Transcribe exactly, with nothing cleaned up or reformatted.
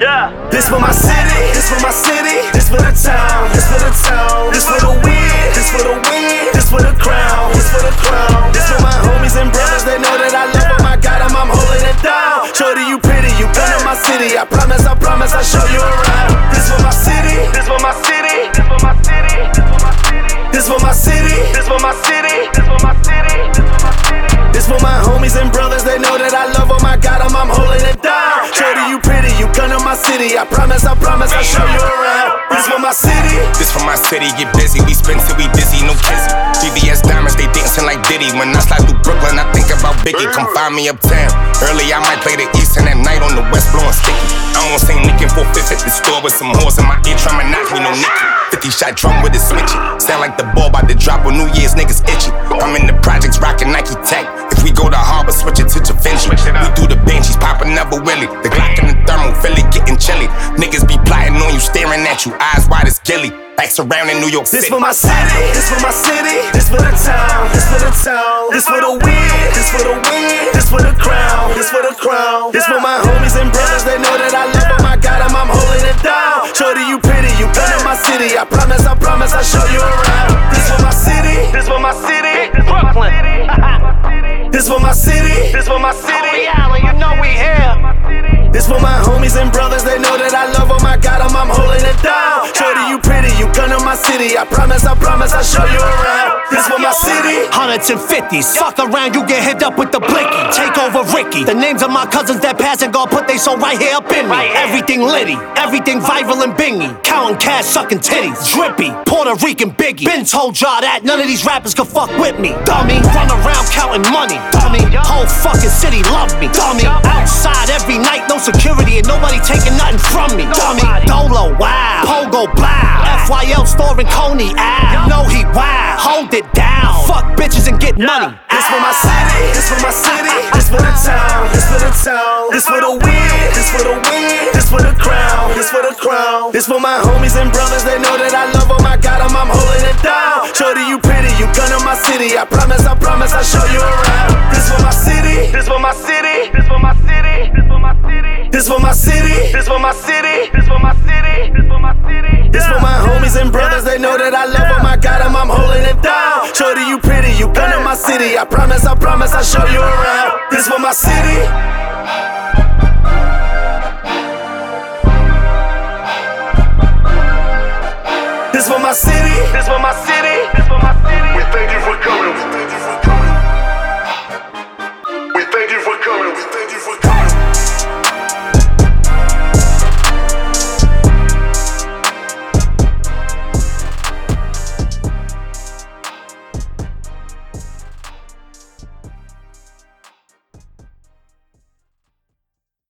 Yeah. This for my city, this for my city, this for the town, this for the town, this for the win, this for the win, this for the crown, this for the crown. This for my homies and brothers, they know that I love them, I got them, I'm holding it down. Shorty, you pretty, you come to my city, I promise, I promise I'll show you around. This for my city, this for my city, this for my city, this for my city, this for my city, this for my city, this for my city. This for my homies and brothers, they know that I love them, I got them, I'm holding it down. Shorty, you pretty, you come to my city, I promise, I promise I'll show you around. This for my city, this for my city, get busy, we spend till we dizzy, no kissy. V V S diamonds, they dancing like Diddy. When I slide through Brooklyn, I think about Biggie. Come find me uptown. Early, I might play the East and at night on the West blowing sticky. I won't say Nicky four fifth at the store with some whores in my ear trying to knock me, no Nicky. fifty shot drum with a switchy. Sound like the ball about to drop on New Year's, niggas itchy. I'm in the projects rocking Nike Tech. If we go to Harbor, switch it to Javinci. We do the Benjis, poppin' never Willie. The Glock in the thermal, Philly getting chilly. Niggas be plotting on you, staring at you, eyes wide as Gilly. Like surrounding New York City. This for my city, this for my city, this for the town, this for the town, this for the win, this for the win, this for the crown, this for the crown. This for my homies and brothers, they know that I love them, I got them, I'm holding it down. Shorty, you pretty, you come to my city, I promise, I promise I'll show you around. This for my city, this for my city, this for my city, this for my city, this for my city. Oh, you know we here. This for my homies and brothers, they know that I love them, I got them, I'm holding it down. Shorty, you pretty, you come to my city, I promise, I promise I'll show you around. This for my city. Hundreds and fifties, fuck around, you get hit up with the blicky. Take over Ricky, the names of my cousins that pass and God put they soul right here up in me. Everything litty, everything viral and bingy. Counting cash, sucking titties, drippy, Puerto Rican Biggie. Been told y'all that none of these rappers could fuck with me. Dummy, run around counting money. Dummy, whole fucking city love me. Dummy, outside every night, no security and nobody taking nothing from me. Dummy, Dolo, wow, Pogo, blah, F Y L store in Coney, ah, know he wow, hold it down, fuck bitches and get money. This for my city, this for my city, this for the town, this for the town, this for the win, this for the win, this for the crown, this for the crown. This for my homies and brothers, they know that I love them, I got them, I'm holding it down. Shorty, you pretty, you come to my city, I promise, I promise I'll show you around. This for my city, this for my city, this for my city, this for my city, this for my city, this for my city, this for my city, this for my city. This for my homies and brothers, they know that I love them, I got them, I'm holding it down. Shorty, you pretty, you come to my city, I promise, I promise I'll show you around. This for my city. This for my city, this for my city, this for my city.